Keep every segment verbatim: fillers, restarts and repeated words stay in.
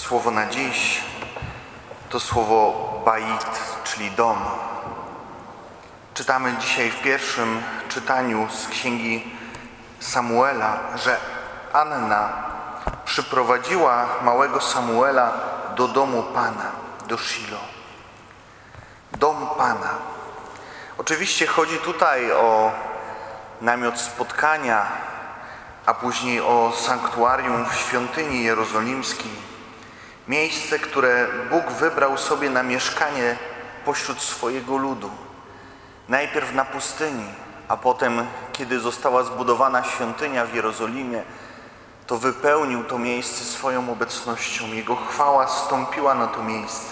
Słowo na dziś to słowo bait, czyli dom. Czytamy dzisiaj w pierwszym czytaniu z księgi Samuela, że Anna przyprowadziła małego Samuela do domu Pana, do Shilo. Dom Pana. Oczywiście chodzi tutaj o namiot spotkania, a później o sanktuarium w świątyni jerozolimskiej. Miejsce, które Bóg wybrał sobie na mieszkanie pośród swojego ludu. Najpierw na pustyni, a potem, kiedy została zbudowana świątynia w Jerozolimie, to wypełnił to miejsce swoją obecnością. Jego chwała zstąpiła na to miejsce.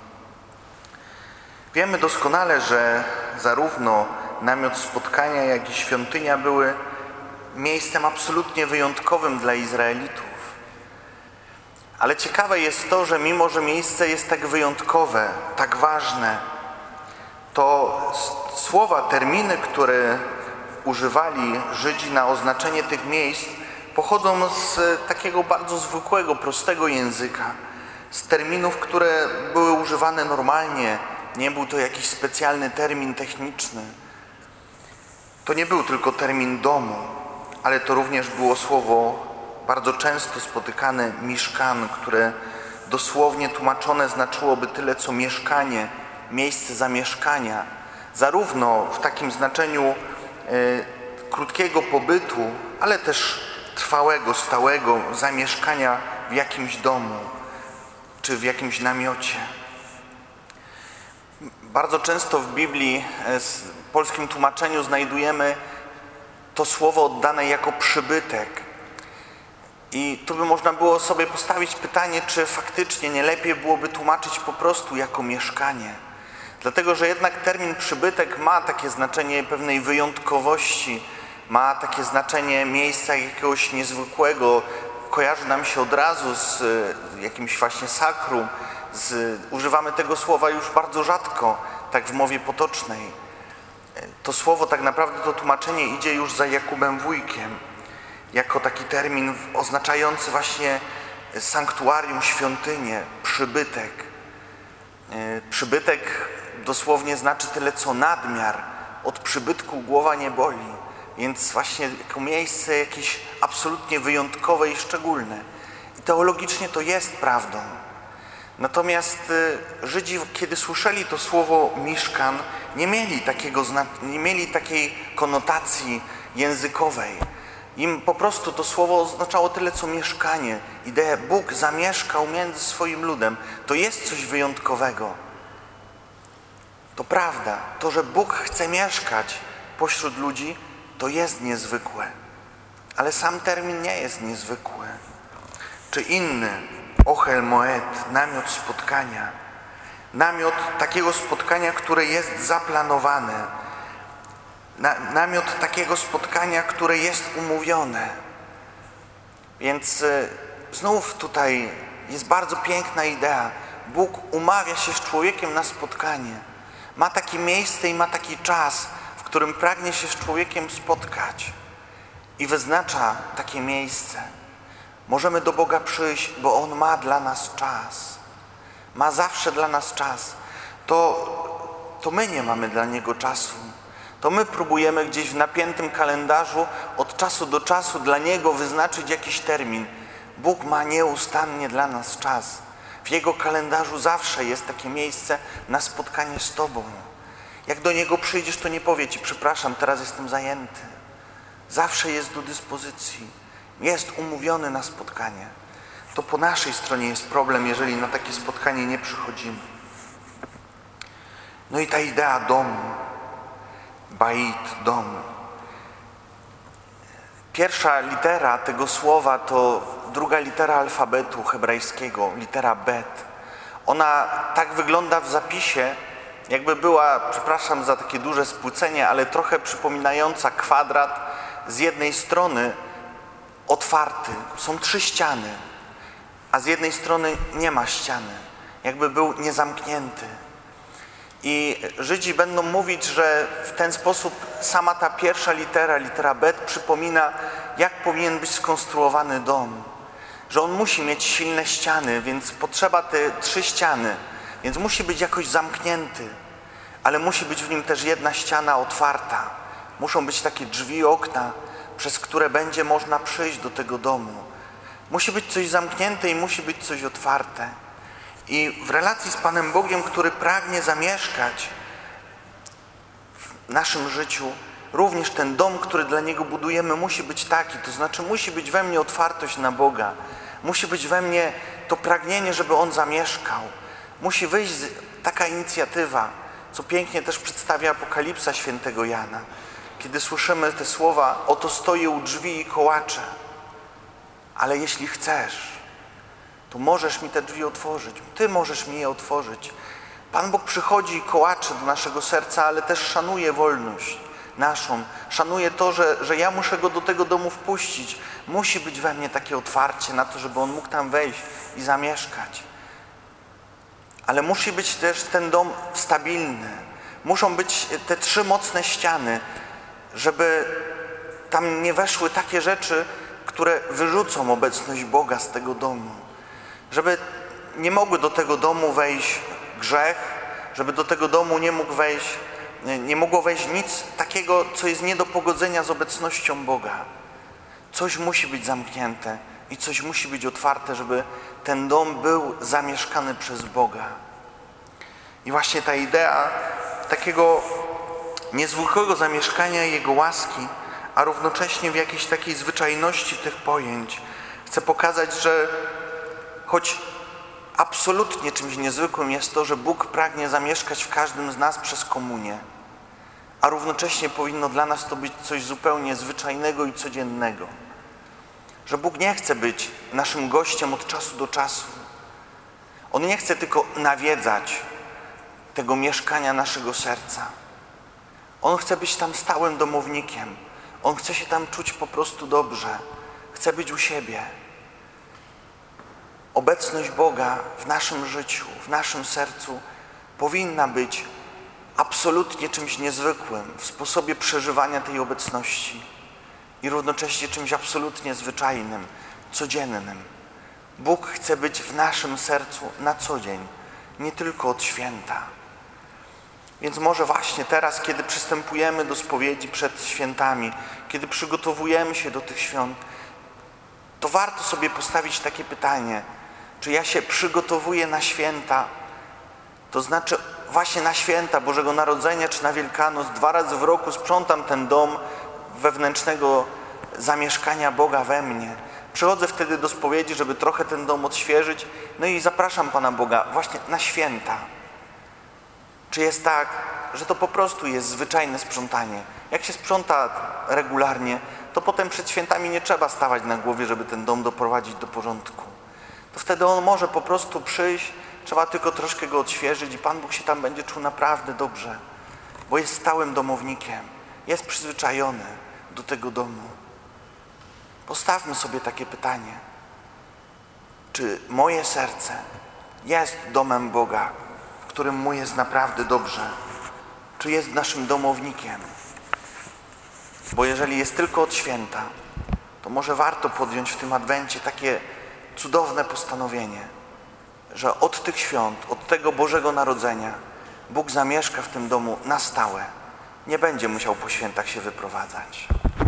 Wiemy doskonale, że zarówno namiot spotkania, jak i świątynia były miejscem absolutnie wyjątkowym dla Izraelitów. Ale ciekawe jest to, że mimo, że miejsce jest tak wyjątkowe, tak ważne, to słowa, terminy, które używali Żydzi na oznaczenie tych miejsc, pochodzą z takiego bardzo zwykłego, prostego języka. Z terminów, które były używane normalnie. Nie był to jakiś specjalny termin techniczny. To nie był tylko termin domu, ale to również było słowo bardzo często spotykane miszkan, które dosłownie tłumaczone znaczyłoby tyle co mieszkanie, miejsce zamieszkania. Zarówno w takim znaczeniu e, krótkiego pobytu, ale też trwałego, stałego zamieszkania w jakimś domu czy w jakimś namiocie. Bardzo często w Biblii, w polskim tłumaczeniu znajdujemy to słowo oddane jako przybytek. I tu by można było sobie postawić pytanie, czy faktycznie nie lepiej byłoby tłumaczyć po prostu jako mieszkanie. Dlatego, że jednak termin przybytek ma takie znaczenie pewnej wyjątkowości, ma takie znaczenie miejsca jakiegoś niezwykłego, kojarzy nam się od razu z jakimś właśnie sakrum. Z, używamy tego słowa już bardzo rzadko, tak w mowie potocznej. To słowo, tak naprawdę to tłumaczenie idzie już za Jakubem Wójkiem, jako taki termin oznaczający właśnie sanktuarium, świątynię, przybytek. Przybytek dosłownie znaczy tyle co nadmiar. Od przybytku głowa nie boli. Więc właśnie jako miejsce jakieś absolutnie wyjątkowe i szczególne. I teologicznie to jest prawdą. Natomiast Żydzi, kiedy słyszeli to słowo miszkan, nie mieli takiego, nie mieli takiej konotacji językowej. Im po prostu to słowo oznaczało tyle co mieszkanie. Ideę Bóg zamieszkał między swoim ludem. To jest coś wyjątkowego. To prawda. To, że Bóg chce mieszkać pośród ludzi, to jest niezwykłe. Ale sam termin nie jest niezwykły. Czy inny, Ohel Moed, namiot spotkania. Namiot takiego spotkania, które jest zaplanowane. Na, namiot takiego spotkania, które jest umówione. Więc y, znów tutaj jest bardzo piękna idea. Bóg umawia się z człowiekiem na spotkanie. Ma takie miejsce i ma taki czas, w którym pragnie się z człowiekiem spotkać. I wyznacza takie miejsce. Możemy do Boga przyjść, bo On ma dla nas czas. Ma zawsze dla nas czas. To, to my nie mamy dla Niego czasu. To my próbujemy gdzieś w napiętym kalendarzu od czasu do czasu dla Niego wyznaczyć jakiś termin. Bóg ma nieustannie dla nas czas. W Jego kalendarzu zawsze jest takie miejsce na spotkanie z Tobą. Jak do Niego przyjdziesz, to nie powie Ci: przepraszam, teraz jestem zajęty. Zawsze jest do dyspozycji. Jest umówiony na spotkanie. To po naszej stronie jest problem, jeżeli na takie spotkanie nie przychodzimy. No i ta idea domu. Bait, dom. Pierwsza litera tego słowa to druga litera alfabetu hebrajskiego, litera bet. Ona tak wygląda w zapisie, jakby była, przepraszam za takie duże spłycenie, ale trochę przypominająca kwadrat z jednej strony otwarty. Są trzy ściany, a z jednej strony nie ma ściany. Jakby był niezamknięty. I Żydzi będą mówić, że w ten sposób sama ta pierwsza litera, litera bet, przypomina, jak powinien być skonstruowany dom. że on musi mieć silne ściany, więc potrzeba te trzy ściany, więc musi być jakoś zamknięty, ale musi być w nim też jedna ściana otwarta. Muszą być takie drzwi, okna, przez które będzie można przyjść do tego domu. Musi być coś zamknięte i musi być coś otwarte. I w relacji z Panem Bogiem, który pragnie zamieszkać w naszym życiu, również ten dom, który dla Niego budujemy, musi być taki. To znaczy musi być we mnie otwartość na Boga. Musi być we mnie to pragnienie, żeby On zamieszkał. Musi wyjść taka inicjatywa, co pięknie też przedstawia Apokalipsa świętego Jana. Kiedy słyszymy te słowa, oto stoję u drzwi i kołaczę, ale jeśli chcesz, to możesz mi te drzwi otworzyć. Ty możesz mi je otworzyć. Pan Bóg przychodzi i kołacze do naszego serca, ale też szanuje wolność naszą. Szanuje to, że, że ja muszę Go do tego domu wpuścić. Musi być we mnie takie otwarcie na to, żeby On mógł tam wejść i zamieszkać. Ale musi być też ten dom stabilny. Muszą być te trzy mocne ściany, żeby tam nie weszły takie rzeczy, które wyrzucą obecność Boga z tego domu. Żeby nie mogły do tego domu wejść grzech, żeby do tego domu nie mógł wejść, nie mogło wejść nic takiego, co jest nie do pogodzenia z obecnością Boga. Coś musi być zamknięte i coś musi być otwarte, żeby ten dom był zamieszkany przez Boga. I właśnie ta idea takiego niezwykłego zamieszkania Jego łaski, a równocześnie w jakiejś takiej zwyczajności tych pojęć, chce pokazać, że choć absolutnie czymś niezwykłym jest to, że Bóg pragnie zamieszkać w każdym z nas przez komunię, a równocześnie powinno dla nas to być coś zupełnie zwyczajnego i codziennego. Że Bóg nie chce być naszym gościem od czasu do czasu. On nie chce tylko nawiedzać tego mieszkania naszego serca. On chce być tam stałym domownikiem. On chce się tam czuć po prostu dobrze. Chce być u siebie. Obecność Boga w naszym życiu, w naszym sercu powinna być absolutnie czymś niezwykłym w sposobie przeżywania tej obecności i równocześnie czymś absolutnie zwyczajnym, codziennym. Bóg chce być w naszym sercu na co dzień, nie tylko od święta. Więc może właśnie teraz, kiedy przystępujemy do spowiedzi przed świętami, kiedy przygotowujemy się do tych świąt, to warto sobie postawić takie pytanie, czy ja się przygotowuję na święta, to znaczy właśnie na święta Bożego Narodzenia czy na Wielkanoc, dwa razy w roku sprzątam ten dom wewnętrznego zamieszkania Boga we mnie. Przychodzę wtedy do spowiedzi, żeby trochę ten dom odświeżyć, no i zapraszam Pana Boga właśnie na święta. Czy jest tak, że to po prostu jest zwyczajne sprzątanie? Jak się sprząta regularnie, to potem przed świętami nie trzeba stawać na głowie, żeby ten dom doprowadzić do porządku. To wtedy on może po prostu przyjść, trzeba tylko troszkę go odświeżyć i Pan Bóg się tam będzie czuł naprawdę dobrze, bo jest stałym domownikiem, jest przyzwyczajony do tego domu. Postawmy sobie takie pytanie, czy moje serce jest domem Boga, w którym mu jest naprawdę dobrze, czy jest naszym domownikiem? Bo jeżeli jest tylko od święta, to może warto podjąć w tym Adwencie takie cudowne postanowienie, że od tych świąt, od tego Bożego Narodzenia Bóg zamieszka w tym domu na stałe. Nie będzie musiał po świętach się wyprowadzać.